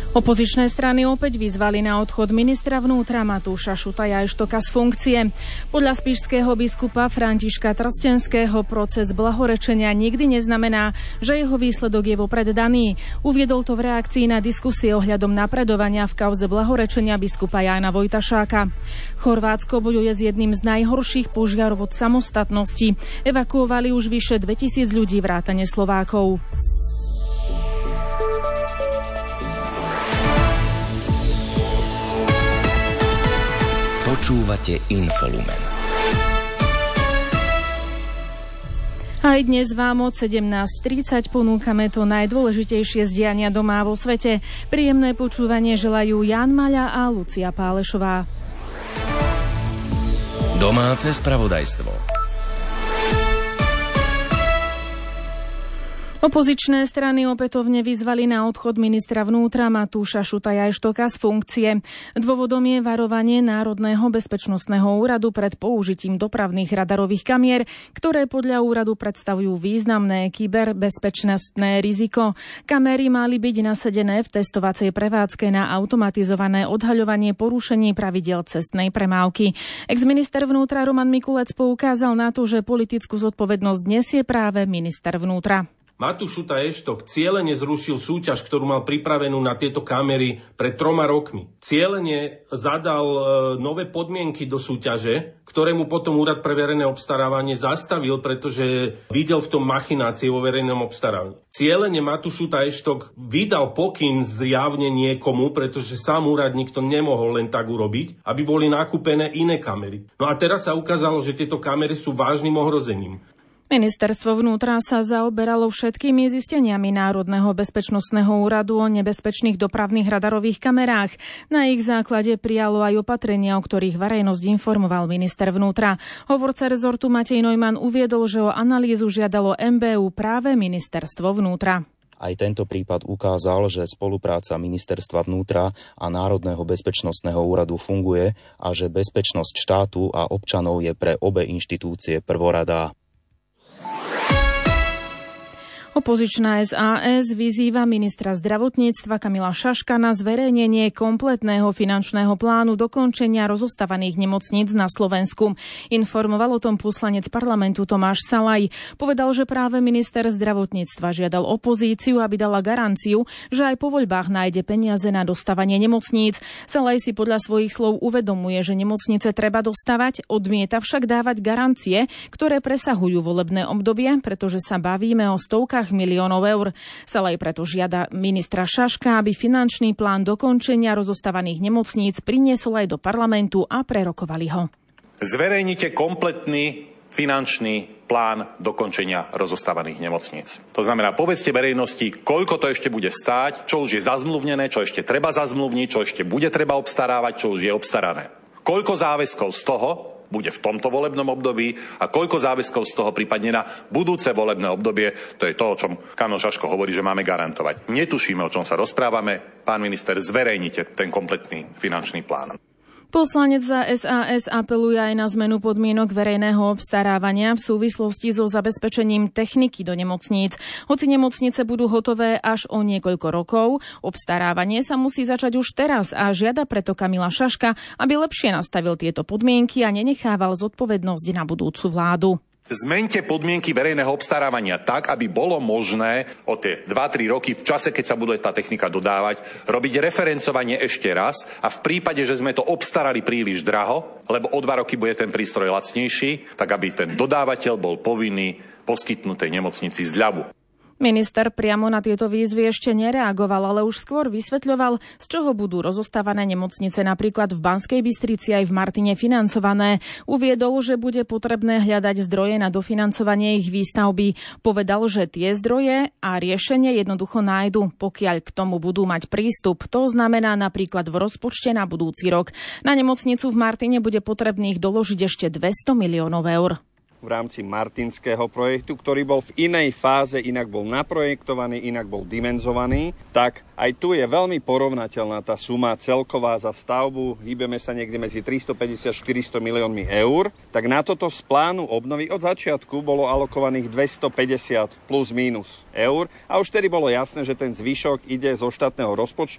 Opozičné strany opäť vyzvali na odchod ministra vnútra Matúša Šutaja Eštoka z funkcie. Podľa spišského biskupa Františka Trstenského proces blahorečenia nikdy neznamená, že jeho výsledok je vopred daný. Uviedol to v reakcii na diskusie ohľadom napredovania v kauze blahorečenia biskupa Jána Vojtašáka. Chorvátsko bojuje s jedným z najhorších požiarov od samostatnosti. Evakuovali už vyše 2000 ľudí vrátane Slovákov. Počúvate Infolumen. Aj dnes vám od 17:30 ponúkame to najdôležitejšie z diania doma vo svete. Príjemné počúvanie želajú Ján Maľa a Lucia Pálešová. Domáce spravodajstvo. Opozičné strany opätovne vyzvali na odchod ministra vnútra Matúša Šutaja Eštoka z funkcie. Dôvodom je varovanie Národného bezpečnostného úradu pred použitím dopravných radarových kamier, ktoré podľa úradu predstavujú významné kyberbezpečnostné riziko. Kamery mali byť nasadené v testovacej prevádzke na automatizované odhaľovanie porušení pravidiel cestnej premávky. Ex-minister vnútra Roman Mikulec poukázal na to, že politickú zodpovednosť nesie práve minister vnútra. Matúš Šutaj Eštok cielene zrušil súťaž, ktorú mal pripravenú na tieto kamery pred 3 rokmi. Cielene zadal nové podmienky do súťaže, ktoré mu potom Úrad pre verejné obstarávanie zastavil, pretože videl v tom machinácie vo verejnom obstarávaní. Cielene Matúš Šutaj Eštok vydal pokyn zjavne niekomu, pretože sám úradník to nemohol len tak urobiť, aby boli nakúpené iné kamery. No a teraz sa ukázalo, že tieto kamery sú vážnym ohrozením. Ministerstvo vnútra sa zaoberalo všetkými zisteniami Národného bezpečnostného úradu o nebezpečných dopravných radarových kamerách. Na ich základe prijalo aj opatrenia, o ktorých verejnosť informoval minister vnútra. Hovorca rezortu Matej Neumann uviedol, že o analýzu žiadalo MBÚ práve ministerstvo vnútra. Aj tento prípad ukázal, že spolupráca ministerstva vnútra a Národného bezpečnostného úradu funguje a že bezpečnosť štátu a občanov je pre obe inštitúcie prvoradá. Opozičná SAS vyzýva ministra zdravotníctva Kamila Šaška na zverejnenie kompletného finančného plánu dokončenia rozostávaných nemocníc na Slovensku. Informoval o tom poslanec parlamentu Tomáš Salaj. Povedal, že práve minister zdravotníctva žiadal opozíciu, aby dala garanciu, že aj po voľbách nájde peniaze na dostavanie nemocníc. Salaj si podľa svojich slov uvedomuje, že nemocnice treba dostavať, odmieta však dávať garancie, ktoré presahujú volebné obdobie, pretože sa bavíme o stovkách miliónov eur. Salaj preto žiada ministra Šaška, aby finančný plán dokončenia rozostávaných nemocníc priniesol aj do parlamentu a prerokovali ho. Zverejnite kompletný finančný plán dokončenia rozostávaných nemocníc. To znamená, povedzte verejnosti, koľko to ešte bude stáť, čo už je zazmluvnené, čo ešte treba zazmluvniť, čo ešte bude treba obstarávať, čo už je obstarané. Koľko záväzkov z toho bude v tomto volebnom období a koľko záväzkov z toho prípadne na budúce volebné obdobie, to je to, o čom Kano Šaško hovorí, že máme garantovať. Netušíme, o čom sa rozprávame. Pán minister, zverejnite ten kompletný finančný plán. Poslanec za SAS apeluje aj na zmenu podmienok verejného obstarávania v súvislosti so zabezpečením techniky do nemocníc. Hoci nemocnice budú hotové až o niekoľko rokov, obstarávanie sa musí začať už teraz a žiada preto Kamila Šaška, aby lepšie nastavil tieto podmienky a nenechával zodpovednosť na budúcu vládu. Zmeňte podmienky verejného obstarávania tak, aby bolo možné o tie 2-3 roky v čase, keď sa bude tá technika dodávať, robiť referencovanie ešte raz a v prípade, že sme to obstarali príliš draho, lebo o 2 roky bude ten prístroj lacnejší, tak aby ten dodávateľ bol povinný poskytnúť tej nemocnici zľavu. Minister priamo na tieto výzvy ešte nereagoval, ale už skôr vysvetľoval, z čoho budú rozostávané nemocnice napríklad v Banskej Bystrici aj v Martine financované. Uviedol, že bude potrebné hľadať zdroje na dofinancovanie ich výstavby. Povedal, že tie zdroje a riešenie jednoducho nájdu, pokiaľ k tomu budú mať prístup. To znamená napríklad v rozpočte na budúci rok. Na nemocnicu v Martine bude potrebných doložiť ešte 200 miliónov eur. V rámci martinského projektu, ktorý bol v inej fáze, inak bol naprojektovaný, inak bol dimenzovaný, tak aj tu je veľmi porovnateľná tá suma celková za stavbu, hýbeme sa niekde medzi 350-400 miliónmi eur, tak na toto z plánu obnovy od začiatku bolo alokovaných 250 plus mínus eur a už tedy bolo jasné, že ten zvyšok ide zo štátneho rozpočtu.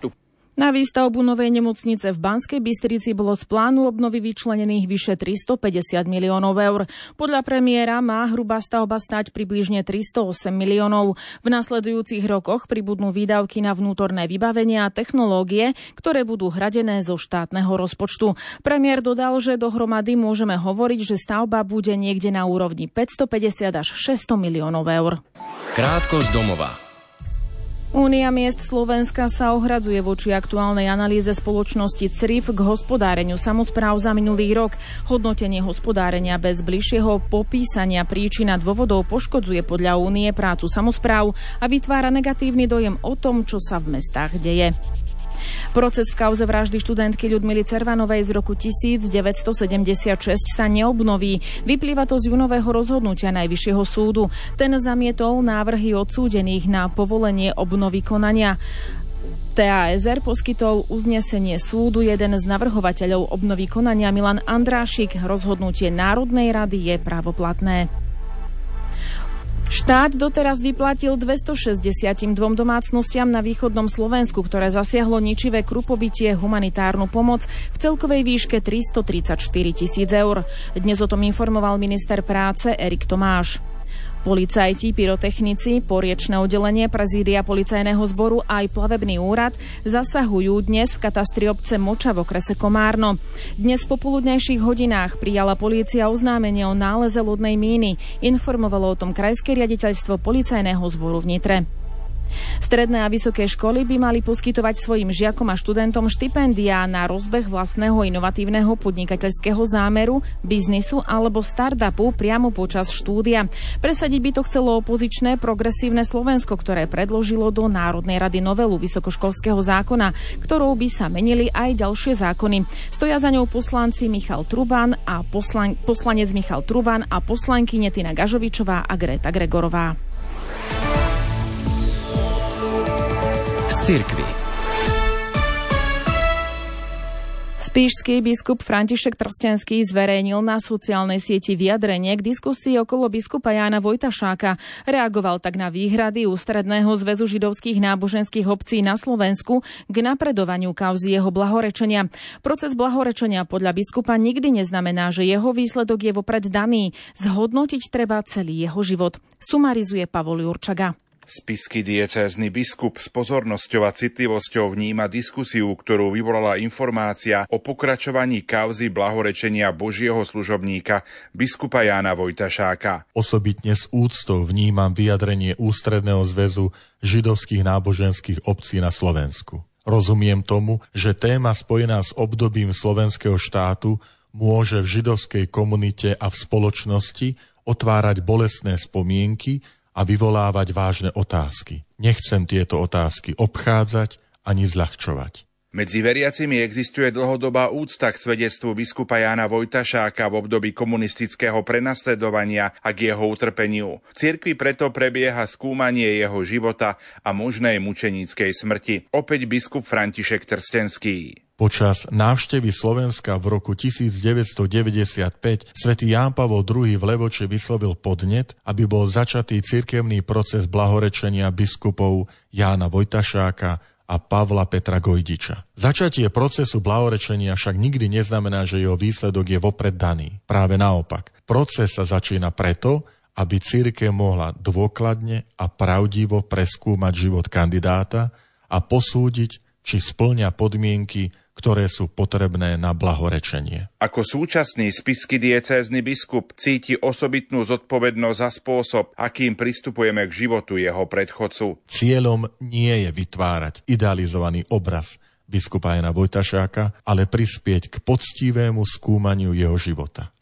Na výstavbu novej nemocnice v Banskej Bystrici bolo z plánu obnovy vyčlenených vyše 350 miliónov eur. Podľa premiéra má hrubá stavba stáť približne 308 miliónov. V nasledujúcich rokoch pribudnú výdavky na vnútorné vybavenie a technológie, ktoré budú hradené zo štátneho rozpočtu. Premiér dodal, že dohromady môžeme hovoriť, že stavba bude niekde na úrovni 550 až 600 miliónov eur. Krátko z domova. Únia miest Slovenska sa ohradzuje voči aktuálnej analýze spoločnosti CRIF k hospodáreniu samospráv za minulý rok. Hodnotenie hospodárenia bez bližšieho popísania príčin a dôvodov poškodzuje podľa Únie prácu samospráv a vytvára negatívny dojem o tom, čo sa v mestách deje. Proces v kauze vraždy študentky Ľudmily Cervanovej z roku 1976 sa neobnoví. Vyplýva to z júnového rozhodnutia Najvyššieho súdu. Ten zamietol návrhy odsúdených na povolenie obnovy konania. TASR poskytol uznesenie súdu. Jeden z navrhovateľov obnovy konania, Milan Andrášik, rozhodnutie Národnej rady je právoplatné. Štát doteraz vyplatil 262 domácnostiam na východnom Slovensku, ktoré zasiahlo ničivé krupobytie, humanitárnu pomoc v celkovej výške 334 000 eur. Dnes o tom informoval minister práce Erik Tomáš. Policajti, pyrotechnici, poriečne oddelenie prezídia policajného zboru a aj plavebný úrad zasahujú dnes v katastri obce Moča v okrese Komárno. Dnes v popoludnejších hodinách prijala polícia oznámenie o náleze lodnej míny. Informovalo o tom Krajské riaditeľstvo policajného zboru v Nitre. Stredné a vysoké školy by mali poskytovať svojim žiakom a študentom štipendiá na rozbeh vlastného inovatívneho podnikateľského zámeru, biznisu alebo startupu priamo počas štúdia. Presadiť by to chcelo opozičné Progresívne Slovensko, ktoré predložilo do Národnej rady novelu vysokoškolského zákona, ktorou by sa menili aj ďalšie zákony. Stoja za ňou poslanci Michal Truban a poslanec Michal Truban a poslankyne Tina Gažovičová a Greta Gregorová. Cirkvi. Spišský biskup František Trstenský zverejnil na sociálnej sieti vyjadrenie k diskusii okolo biskupa Jána Vojtašáka. Reagoval tak na výhrady Ústredného zväzu židovských náboženských obcí na Slovensku k napredovaniu kauzy jeho blahorečenia. Proces blahorečenia podľa biskupa nikdy neznamená, že jeho výsledok je vopred daný. Zhodnotiť treba celý jeho život. Sumarizuje Pavol Jurčaga. Spišský diecézny biskup s pozornosťou a citlivosťou vníma diskusiu, ktorú vyvolala informácia o pokračovaní kauzy blahorečenia Božieho služobníka biskupa Jána Vojtašáka. Osobitne s úctou vnímam vyjadrenie Ústredného zväzu židovských náboženských obcí na Slovensku. Rozumiem tomu, že téma spojená s obdobím slovenského štátu môže v židovskej komunite a v spoločnosti otvárať bolestné spomienky a vyvolávať vážne otázky. Nechcem tieto otázky obchádzať ani zľahčovať. Medzi veriacimi existuje dlhodobá úcta k svedectvu biskupa Jána Vojtašáka v období komunistického prenasledovania a k jeho utrpeniu. V cirkvi preto prebieha skúmanie jeho života a možnej mučeníckej smrti. Opäť biskup František Trstenský. Počas návštevy Slovenska v roku 1995 svätý Ján Pavol II v Levoči vyslovil podnet, aby bol začatý cirkevný proces blahorečenia biskupov Jána Vojtašáka a Pavla Petra Gojdiča. Začatie procesu blahorečenia však nikdy neznamená, že jeho výsledok je vopred daný. Práve naopak. Proces sa začína preto, aby cirkev mohla dôkladne a pravdivo preskúmať život kandidáta a posúdiť, či spĺňa podmienky, ktoré sú potrebné na blahorečenie. Ako súčasný spišský diecézny biskup cíti osobitnú zodpovednosť za spôsob, akým pristupujeme k životu jeho predchodcu. Cieľom nie je vytvárať idealizovaný obraz biskupa Jána Vojtašáka, ale prispieť k poctivému skúmaniu jeho života.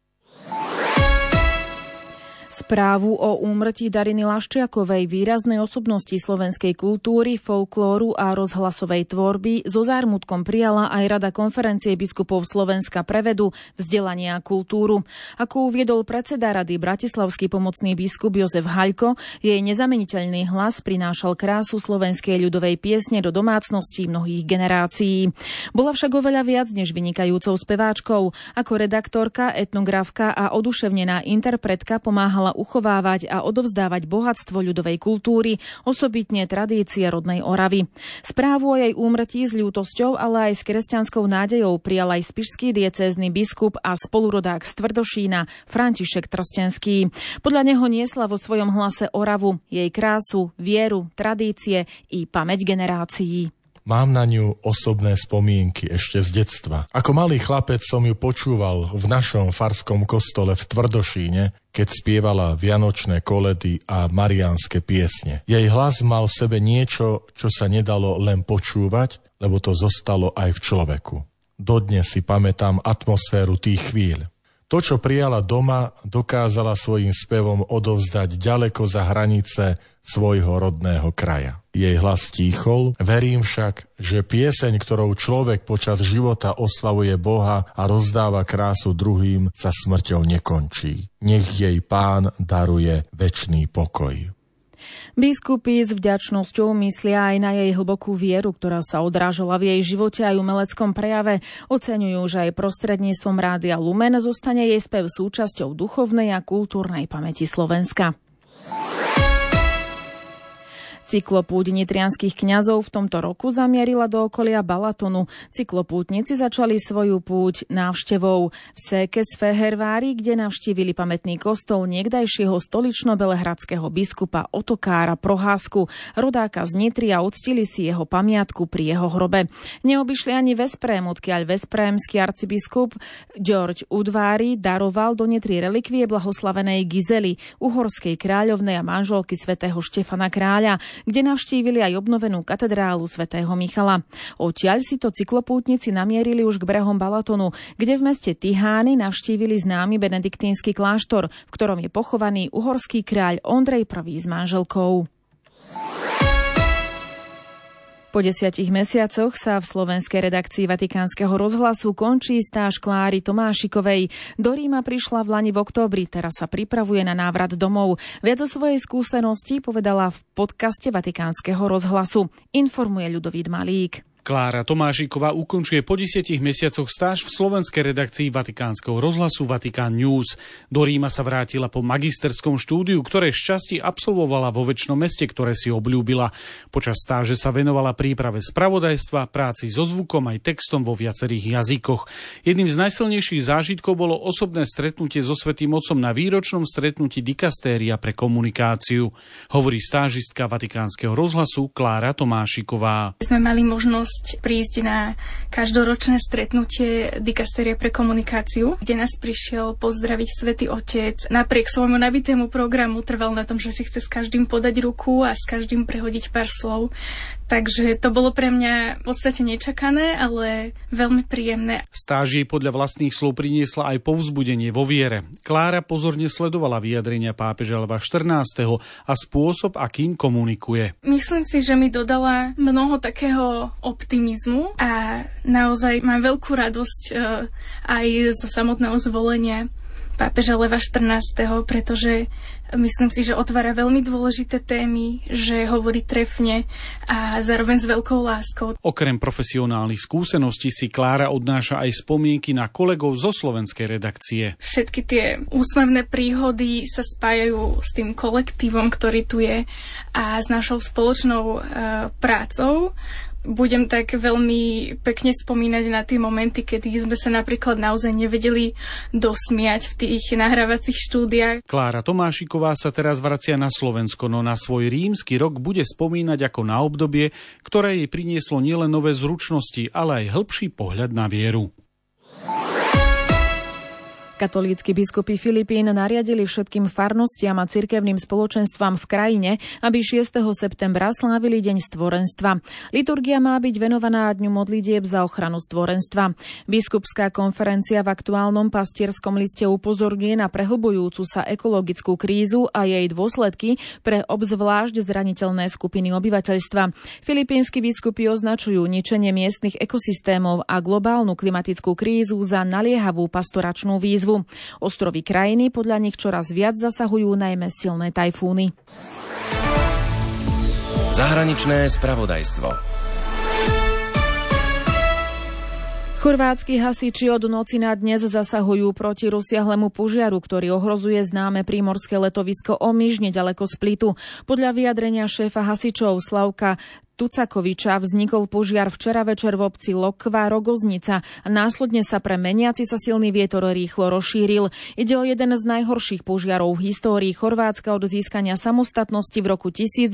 Správu o úmrtí Dariny Laščiakovej, výraznej osobnosti slovenskej kultúry, folklóru a rozhlasovej tvorby, so zármutkom prijala aj Rada konferencie biskupov Slovenska pre vedu, vzdelanie a kultúru. Ako uviedol predseda rady bratislavský pomocný biskup Jozef Haľko, jej nezameniteľný hlas prinášal krásu slovenskej ľudovej piesne do domácností mnohých generácií. Bola však oveľa viac než vynikajúcou speváčkou. Ako redaktorka, etnografka a oduševnená interpretka pomáhala uchovávať a odovzdávať bohatstvo ľudovej kultúry, osobitne tradície rodnej Oravy. Správu o jej úmrtí s ľútosťou, ale aj s kresťanskou nádejou prijal aj spišský diecézny biskup a spolurodák z Tvrdošína František Trstenský. Podľa neho niesla vo svojom hlase Oravu, jej krásu, vieru, tradície i pamäť generácií. Mám na ňu osobné spomienky ešte z detstva. Ako malý chlapec som ju počúval v našom farskom kostole v Tvrdošíne, keď spievala vianočné koledy a mariánske piesne. Jej hlas mal v sebe niečo, čo sa nedalo len počúvať, lebo to zostalo aj v človeku. Dodnes si pamätám atmosféru tých chvíľ. To, čo prijala doma, dokázala svojím spevom odovzdať ďaleko za hranice svojho rodného kraja. Jej hlas tíchol, verím však, že pieseň, ktorou človek počas života oslavuje Boha a rozdáva krásu druhým, sa smrťou nekončí. Nech jej Pán daruje večný pokoj. Biskupy s vďačnosťou myslia aj na jej hlbokú vieru, ktorá sa odrážala v jej živote aj umeleckom prejave. Oceňujú, že aj prostredníctvom Rádia Lumen zostane jej spev súčasťou duchovnej a kultúrnej pamäti Slovenska. Cyklopúť nitrianskych kňazov v tomto roku zamierila do okolia Balatonu. Cyklopútnici začali svoju púť návštevou v Séke z Fehervári, kde navštívili pamätný kostol niekdajšieho stolično-belehradského biskupa Otokára Proházku, rodáka z Nitry, a uctili si jeho pamiatku pri jeho hrobe. Neobyšli ani Vesprém, odkiaľ veszprémsky arcibiskup György Udvári daroval do Nitry relikvie blahoslavenej Gizely, uhorskej kráľovnej a manželky svätého Štefana Kráľa, kde navštívili aj obnovenú katedrálu svätého Michala. Odtiaľ si to cyklopútnici namierili už k brehom Balatonu, kde v meste Tihány navštívili známy benediktínsky kláštor, v ktorom je pochovaný uhorský kráľ Ondrej I s manželkou. Po 10 mesiacoch sa v slovenskej redakcii Vatikánskeho rozhlasu končí stáž Kláry Tomášikovej. Do Ríma prišla v lani v októbri, teraz sa pripravuje na návrat domov. Viac o svojej skúsenosti povedala v podcaste Vatikánskeho rozhlasu. Informuje Ľudovít Malík. Klára Tomášiková ukončuje po 10 mesiacoch stáž v slovenskej redakcii Vatikánskeho rozhlasu Vatikán News. Do Ríma sa vrátila po magisterskom štúdiu, ktoré šťastie absolvovala vo Večnom meste, ktoré si obľúbila. Počas stáže sa venovala príprave spravodajstva, práci so zvukom aj textom vo viacerých jazykoch. Jedným z najsilnejších zážitkov bolo osobné stretnutie so Svätým Otcom na výročnom stretnutí dikastéria pre komunikáciu. Hovorí stážistka Vatikánskeho rozhlasu Klára Tomášiková. Sme mali možnosť prísť na každoročné stretnutie dikastéria pre komunikáciu, kde nás prišiel pozdraviť Svätý Otec. Napriek svojmu nabitému programu trval na tom, že si chce s každým podať ruku a s každým prehodiť pár slov. Takže to bolo pre mňa v podstate nečakané, ale veľmi príjemné. Stáž jej podľa vlastných slov priniesla aj povzbudenie vo viere. Klára pozorne sledovala vyjadrenia pápeža Leva XIV. A spôsob, akým komunikuje. Myslím si, že mi dodala mnoho takého optimizmu a naozaj mám veľkú radosť aj zo samotného zvolenia pápeža Leva XIV, pretože myslím si, že otvára veľmi dôležité témy, že hovorí trefne a zároveň s veľkou láskou. Okrem profesionálnych skúseností si Klára odnáša aj spomienky na kolegov zo slovenskej redakcie. Všetky tie úsmevné príhody sa spájajú s tým kolektívom, ktorý tu je, a s našou spoločnou prácou. Budem tak veľmi pekne spomínať na tie momenty, kedy sme sa napríklad naozaj nevedeli dosmiať v tých nahrávacích štúdiách. Klára Tomášiková sa teraz vracia na Slovensko, no na svoj rímsky rok bude spomínať ako na obdobie, ktoré jej prinieslo nielen nové zručnosti, ale aj hĺbší pohľad na vieru. Katolícki biskupy Filipín nariadili všetkým farnostiam a cirkevným spoločenstvám v krajine, aby 6. septembra slávili Deň stvorenstva. Liturgia má byť venovaná dňu modlitieb za ochranu stvorenstva. Biskupská konferencia v aktuálnom pastierskom liste upozorňuje na prehlbujúcu sa ekologickú krízu a jej dôsledky pre obzvlášť zraniteľné skupiny obyvateľstva. Filipínsky biskupy označujú ničenie miestnych ekosystémov a globálnu klimatickú krízu za naliehavú pastoračnú výzvu. Ostrovy krajiny podľa nich čoraz viac zasahujú najmä silné tajfúny. Zahraničné spravodajstvo. Chorvátsky hasiči od noci na dnes zasahujú proti rozsiahlemu požiaru, ktorý ohrozuje známe prímorské letovisko Omiš nedaleko Splitu. Podľa vyjadrenia šéfa hasičov Slavka Tucakoviča vznikol požiar včera večer v obci Lokva Rogoznica a následne sa pre meniaci sa silný vietor rýchlo rozšíril. Ide o jeden z najhorších požiarov v histórii Chorvátska od získania samostatnosti v roku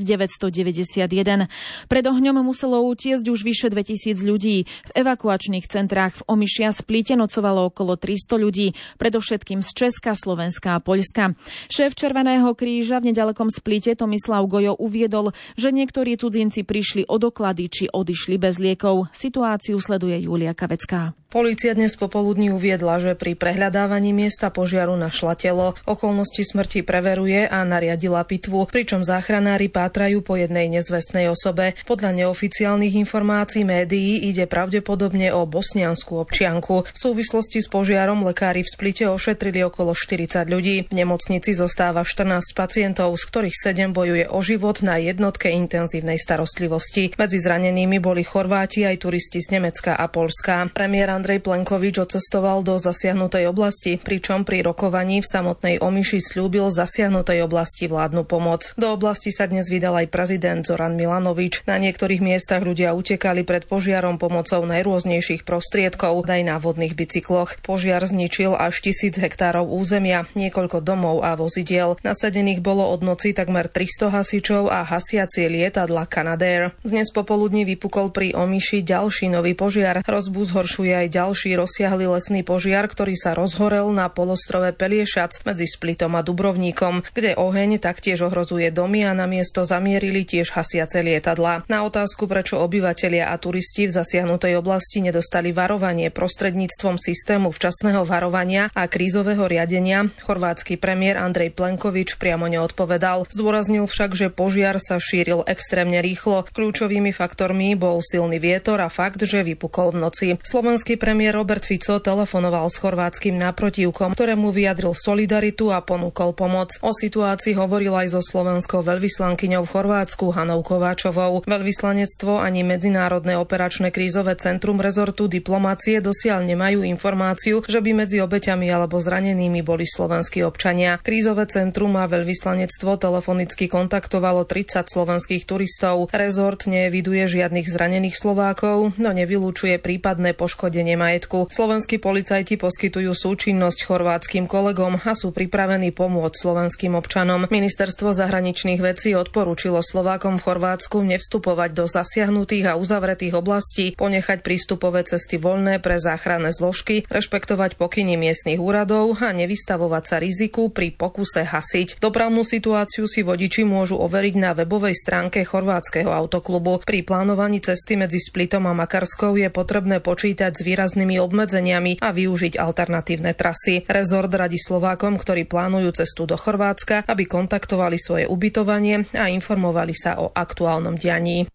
1991. Pred ohňom muselo utiecť už vyše 2000 ľudí. V evakuačných centrách v Omiši a Splite nocovalo okolo 300 ľudí, predovšetkým z Česka, Slovenska a Poľska. Šéf Červeného kríža v nedalekom Splite Tomislav Gojo uviedol, že niektorí cudzinci prišli o doklady či odišli bez liekov. Situáciu sleduje Julia Kavecká. Polícia dnes popoludní uviedla, že pri prehľadávaní miesta požiaru našla telo. Okolnosti smrti preveruje a nariadila pitvu, pričom záchranári pátrajú po jednej nezvestnej osobe. Podľa neoficiálnych informácií médií ide pravdepodobne o bosniansku občianku. V súvislosti s požiarom lekári v Splite ošetrili okolo 40 ľudí. V nemocnici zostáva 14 pacientov, z ktorých 7 bojuje o život na jednotke intenzívnej starostlivosti. Medzi zranenými boli Chorváti aj turisti z Nemecka a Poľska. Premiér Andrej Plenkovič odcestoval do zasiahnutej oblasti, pričom pri rokovaní v samotnej Omiši sľúbil zasiahnutej oblasti vládnu pomoc. Do oblasti sa dnes vydal aj prezident Zoran Milanovič. Na niektorých miestach ľudia utekali pred požiarom pomocou najrôznejších prostriedkov, aj na vodných bicykloch. Požiar zničil až 1000 hektárov územia, niekoľko domov a vozidiel. Nasadených bolo od noci takmer 300 hasičov a hasiacie lietadla Canadair. Dnes popoludní vypukol pri Omiši ďalší nový požiar. Hrozbu zhoršuje aj ďalší rozsiahly lesný požiar, ktorý sa rozhorel na polostrove Peliešac medzi Splitom a Dubrovníkom, kde oheň taktiež ohrozuje domy a na miesto zamierili tiež hasiace lietadlá. Na otázku, prečo obyvatelia a turisti v zasiahnutej oblasti nedostali varovanie prostredníctvom systému včasného varovania a krízového riadenia, chorvátsky premiér Andrej Plenkovič priamo neodpovedal. Zdôraznil však, že požiar sa šíril extrémne rýchlo. Kľúčovými faktormi bol silný vietor a fakt, že vypukol v noci. Slovenský premiér Robert Fico telefonoval s chorvátskym náprotivkom, ktorému vyjadril solidaritu a ponúkol pomoc. O situácii hovoril aj so slovenskou veľvyslankyňou v Chorvátsku Hanou Kováčovou. Veľvyslanectvo ani Medzinárodné operačné krízové centrum rezortu diplomácie dosiaľ nemajú informáciu, že by medzi obeťami alebo zranenými boli slovenskí občania. Krízové centrum a veľvyslanectvo telefonicky kontaktovalo 30 slovenských turistov. Rezort neeviduje žiadnych zranených Slovákov, no nevylučuje prípadné poškodenie majetku. Slovenskí policajti poskytujú súčinnosť chorvátskym kolegom a sú pripravení pomôcť slovenským občanom. Ministerstvo zahraničných vecí odporúčilo Slovákom v Chorvátsku nevstupovať do zasiahnutých a uzavretých oblastí, ponechať prístupové cesty voľné pre záchranné zložky, rešpektovať pokyny miestnych úradov a nevystavovať sa riziku pri pokuse hasiť. Dopravnú situáciu si vodiči môžu overiť na webovej stránke chorvátskeho autoklubu. Pri plánovaní cesty medzi Splitom a Makarskou je potrebné počítať s výraznými obmedzeniami a využiť alternatívne trasy. Rezort radí Slovákom, ktorí plánujú cestu do Chorvátska, aby kontaktovali svoje ubytovanie a informovali sa o aktuálnom dianí.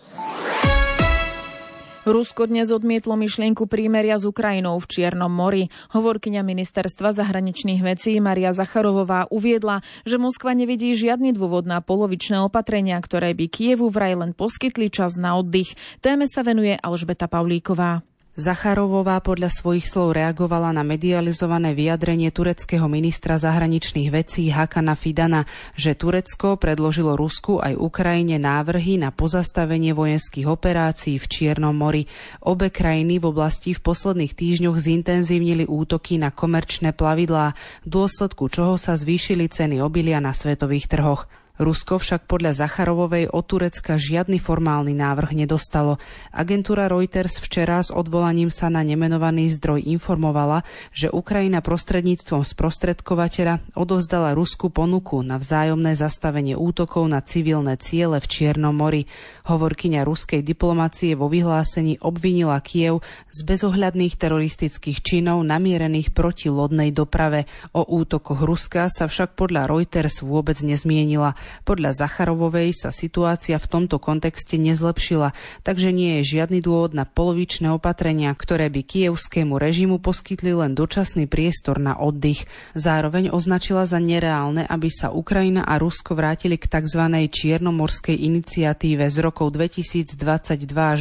Rusko dnes odmietlo myšlienku prímeria s Ukrajinou v Čiernom mori. Hovorkyňa ministerstva zahraničných vecí Maria Zacharovová uviedla, že Moskva nevidí žiadny dôvod na polovičné opatrenia, ktoré by Kyjevu vraj len poskytli čas na oddych. Téme sa venuje Alžbeta Pavlíková. Zacharovová podľa svojich slov reagovala na medializované vyjadrenie tureckého ministra zahraničných vecí Hakana Fidana, že Turecko predložilo Rusku aj Ukrajine návrhy na pozastavenie vojenských operácií v Čiernom mori. Obe krajiny v oblasti v posledných týždňoch zintenzívnili útoky na komerčné plavidlá, v dôsledku čoho sa zvýšili ceny obilia na svetových trhoch. Rusko však podľa Zacharovovej od Turecka žiadny formálny návrh nedostalo. Agentúra Reuters včera s odvolaním sa na nemenovaný zdroj informovala, že Ukrajina prostredníctvom sprostredkovateľa odovzdala Rusku ponuku na vzájomné zastavenie útokov na civilné ciele v Čiernom mori. Hovorkyňa ruskej diplomacie vo vyhlásení obvinila Kyjev z bezohľadných teroristických činov namierených proti lodnej doprave. O útokoch Ruska sa však podľa Reuters vôbec nezmienila. Podľa Zacharovovej sa situácia v tomto kontexte nezlepšila, takže nie je žiadny dôvod na polovičné opatrenia, ktoré by kievskému režimu poskytli len dočasný priestor na oddych. Zároveň označila za nereálne, aby sa Ukrajina a Rusko vrátili k tzv. Čiernomorskej iniciatíve z rokov 2022 až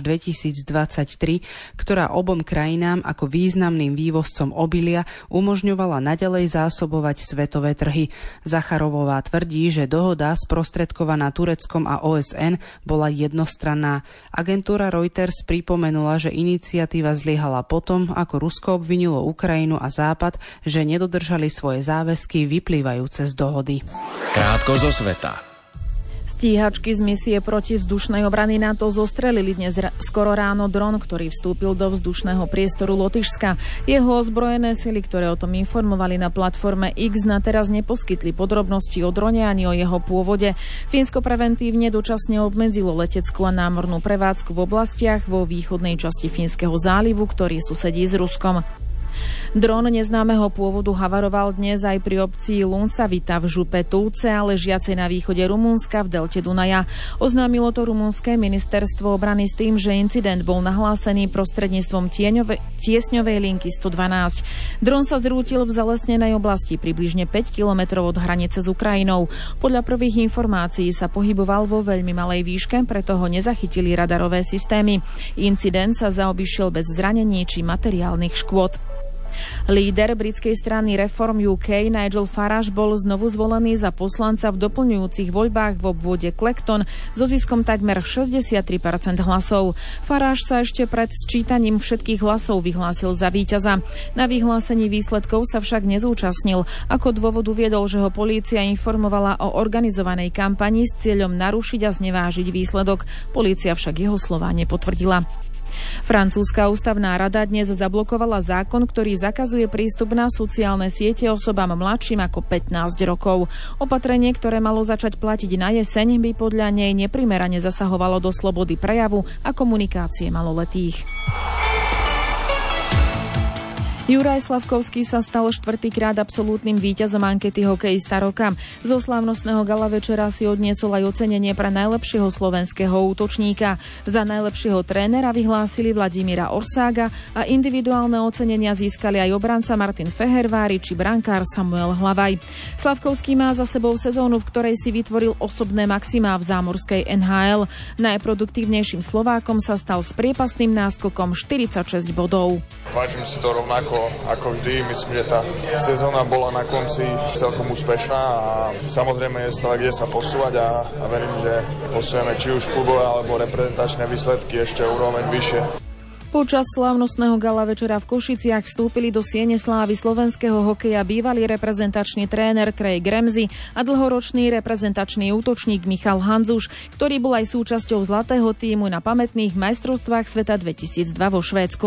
2023, ktorá obom krajinám ako významným vývozcom obilia umožňovala naďalej zásobovať svetové trhy. Zacharovová tvrdí, že dohoda sprostredkovaná Tureckom a OSN bola jednostranná. Agentúra Reuters pripomenula, že iniciatíva zlyhala potom, ako Rusko obvinilo Ukrajinu a Západ, že nedodržali svoje záväzky vyplývajúce z dohody. Krátko zo sveta. Stíhačky z misie protivzdušnej obrany NATO zostrelili dnes skoro ráno dron, ktorý vstúpil do vzdušného priestoru Lotyšska. Jeho ozbrojené sily, ktoré o tom informovali na platforme X, na teraz neposkytli podrobnosti o drone ani o jeho pôvode. Fínsko preventívne dočasne obmedzilo leteckú a námornú prevádzku v oblastiach vo východnej časti Fínskeho zálivu, ktorý susedí s Ruskom. Dron neznámeho pôvodu havaroval dnes aj pri obci Lunsavita v župe Tulce, ležiacej na východe Rumunska v delte Dunaja. Oznámilo to rumunské ministerstvo obrany s tým, že incident bol nahlásený prostredníctvom tiesňovej linky 112. Dron sa zrútil v zalesnenej oblasti približne 5 kilometrov od hranice s Ukrajinou. Podľa prvých informácií sa pohyboval vo veľmi malej výške, preto ho nezachytili radarové systémy. Incident sa zaobišiel bez zranení či materiálnych škôd. Líder britskej strany Reform UK Nigel Farage bol znovu zvolený za poslanca v doplňujúcich voľbách v obvode Clacton so ziskom takmer 63% hlasov. Farage sa ešte pred sčítaním všetkých hlasov vyhlásil za víťaza. Na vyhlásení výsledkov sa však nezúčastnil. Ako dôvod uviedol, že ho polícia informovala o organizovanej kampani s cieľom narušiť a znevážiť výsledok. Polícia však jeho slová nepotvrdila. Francúzska ústavná rada dnes zablokovala zákon, ktorý zakazuje prístup na sociálne siete osobám mladším ako 15 rokov. Opatrenie, ktoré malo začať platiť na jeseň, by podľa nej neprimerane zasahovalo do slobody prejavu a komunikácie maloletých. Juraj Slavkovský sa stal štvrtýkrát absolútnym víťazom ankety Hokejista roka. Zo slávnostného gala večera si odniesol aj ocenenie pre najlepšieho slovenského útočníka. Za najlepšieho trénera vyhlásili Vladimíra Orsága a individuálne ocenenia získali aj obranca Martin Fehervári či brankár Samuel Hlavaj. Slavkovský má za sebou sezónu, v ktorej si vytvoril osobné maximá v zámorskej NHL. Najproduktívnejším Slovákom sa stal s priepastným náskokom 46 bodov. Vážim si to rovnako ako vždy. Myslím, že tá sezóna bola na konci celkom úspešná a samozrejme je stále kde sa posúvať a verím, že posúvame či už klubové alebo reprezentačné výsledky ešte úroveň vyššie. Počas slávnostného gala večera v Košiciach vstúpili do siene slávy slovenského hokeja bývalý reprezentačný tréner Craig Ramsey a dlhoročný reprezentačný útočník Michal Hanzuš, ktorý bol aj súčasťou zlatého tímu na pamätných majstrovstvách sveta 2002 vo Švédsku.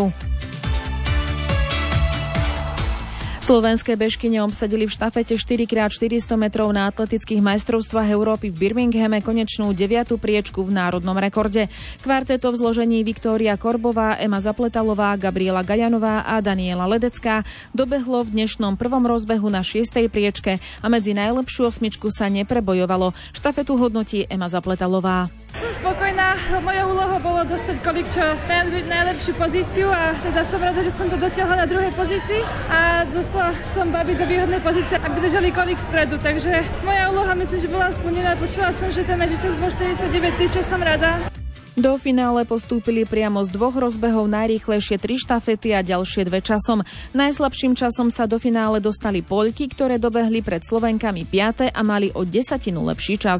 Slovenské bežkyne obsadili v štafete 4x400 metrov na atletických majstrovstvách Európy v Birminghame konečnú 9. priečku v národnom rekorde. Kvarteto v zložení Viktória Korbová, Ema Zapletalová, Gabriela Gajanová a Daniela Ledecká dobehlo v dnešnom prvom rozbehu na 6. priečke a medzi najlepšiu osmičku sa neprebojovalo. Štafetu hodnotí Ema Zapletalová. Som spokojná, mojou úlohou bolo dostať kolik čo najlepšiu pozíciu a teda som rada, že som to dotiahla na druhej pozícii a dostala som babi do výhodnej pozície, aby držali kolik vpredu, takže moja úloha myslím, že bola splnená. Počula som, že ten medzičas bol 49, čo som rada. Do finále postúpili priamo z 2 rozbehov najrýchlejšie 3 štafety a ďalšie 2 časom. Najslabším časom sa do finále dostali Poľky, ktoré dobehli pred Slovenkami 5. a mali o 10 lepší čas.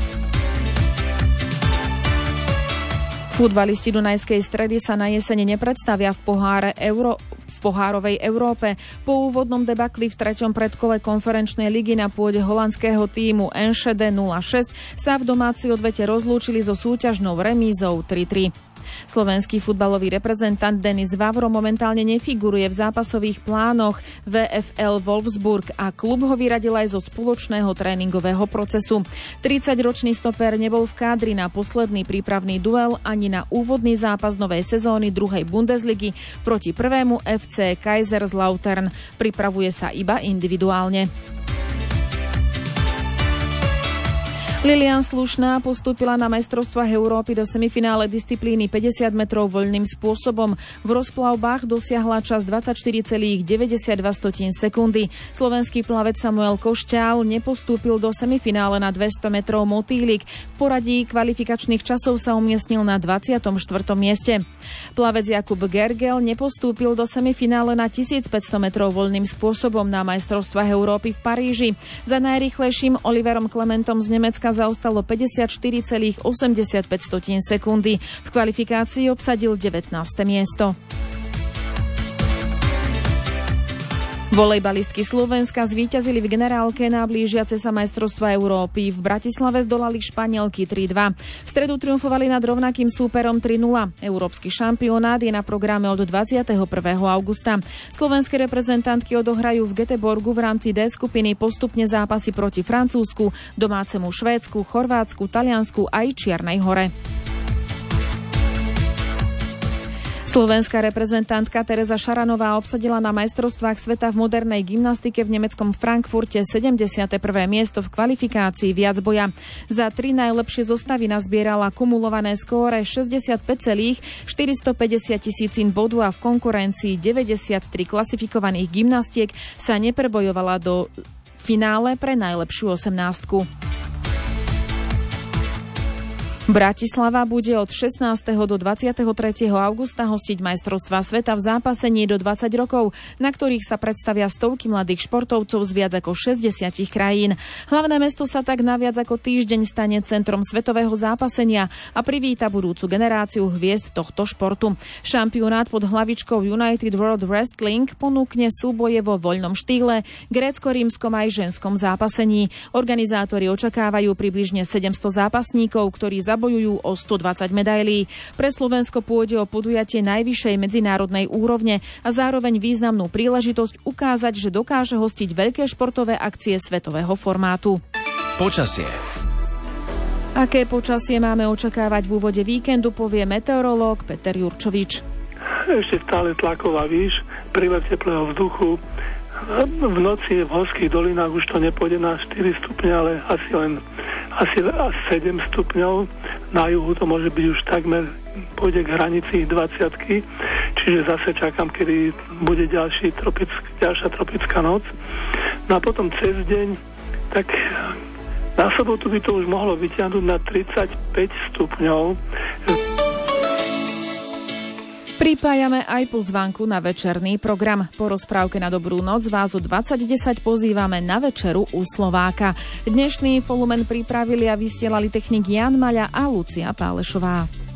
Futbalisti Dunajskej Stredy sa na jesene nepredstavia v pohárovej Európe. Po úvodnom debakli v 3. predkole konferenčnej ligy na pôde holandského tímu Enschede 06 sa v domáci odvete rozlúčili so súťažnou remízou 3-3. Slovenský futbalový reprezentant Denis Vavro momentálne nefiguruje v zápasových plánoch VfL Wolfsburg a klub ho vyradil aj zo spoločného tréningového procesu. 30-ročný stoper nebol v kádri na posledný prípravný duel ani na úvodný zápas novej sezóny 2. Bundesligy proti prvému FC Kaiserslautern. Pripravuje sa iba individuálne. Lilian Slušná postúpila na majstrovstvách Európy do semifinále disciplíny 50 metrov voľným spôsobom. V rozplavbách dosiahla čas 24,92 sekundy. Slovenský plavec Samuel Košťál nepostúpil do semifinále na 200 metrov motýlik. V poradí kvalifikačných časov sa umiestnil na 24. mieste. Plavec Jakub Gergel nepostúpil do semifinále na 1500 metrov voľným spôsobom na majstrovstvách Európy v Paríži. Za najrýchlejším Oliverom Klementom z Nemecka zaostalo 54,85 sekundy. V kvalifikácii obsadil 19. miesto. Volejbalistky Slovenska zvíťazili v generálke na blížiace sa majstrovstvá Európy. V Bratislave zdolali Španielky 3-2. V stredu triumfovali nad rovnakým súperom 3-0. Európsky šampionát je na programe od 21. augusta. Slovenské reprezentantky odohrajú v Göteborgu v rámci D skupiny postupne zápasy proti Francúzsku, domácemu Švédsku, Chorvátsku, Taliansku aj Čiernej Hore. Slovenská reprezentantka Tereza Šaranová obsadila na majstrovstvách sveta v modernej gymnastike v nemeckom Frankfurte 71. miesto v kvalifikácii viacboja. Za 3 najlepšie zostavy nazbierala kumulované skóre 65,450 bodu a v konkurencii 93 klasifikovaných gymnastiek sa neprebojovala do finále pre najlepšiu 18. Bratislava bude od 16. do 23. augusta hostiť majstrovstvá sveta v zápasení do 20 rokov, na ktorých sa predstavia stovky mladých športovcov z viac ako 60 krajín. Hlavné mesto sa tak na viac ako týždeň stane centrom svetového zápasenia a privíta budúcu generáciu hviezd tohto športu. Šampionát pod hlavičkou United World Wrestling ponúkne súboje vo voľnom štýle, grécko-rímskom aj ženskom zápasení. Organizátori očakávajú približne 700 zápasníkov, ktorí bojujú o 120 medailí. Pre Slovensko pôjde o podujatie najvyššej medzinárodnej úrovne a zároveň významnú príležitosť ukázať, že dokáže hostiť veľké športové akcie svetového formátu. Počasie. Aké počasie máme očakávať v úvode víkendu, povie meteorológ Peter Jurčovič. Ešte stále tlaková výš, prílev teplého vzduchu. V noci v horských dolinách už to nepôjde na 4 stupne, ale asi 7 stupňov. Na juhu to môže byť už takmer, pôjde k hranici 20-ky, čiže zase čakám, kedy bude ďalšia tropická noc. No a potom cez deň, tak na sobotu by to už mohlo vyťahnuť na 35 stupňov. Pripájame aj pozvánku na večerný program. Po rozprávke na dobrú noc vás o 20:10 pozývame na večeru u Slováka. Dnešný volumen pripravili a vysielali technik Jan Maľa a Lucia Pálešová.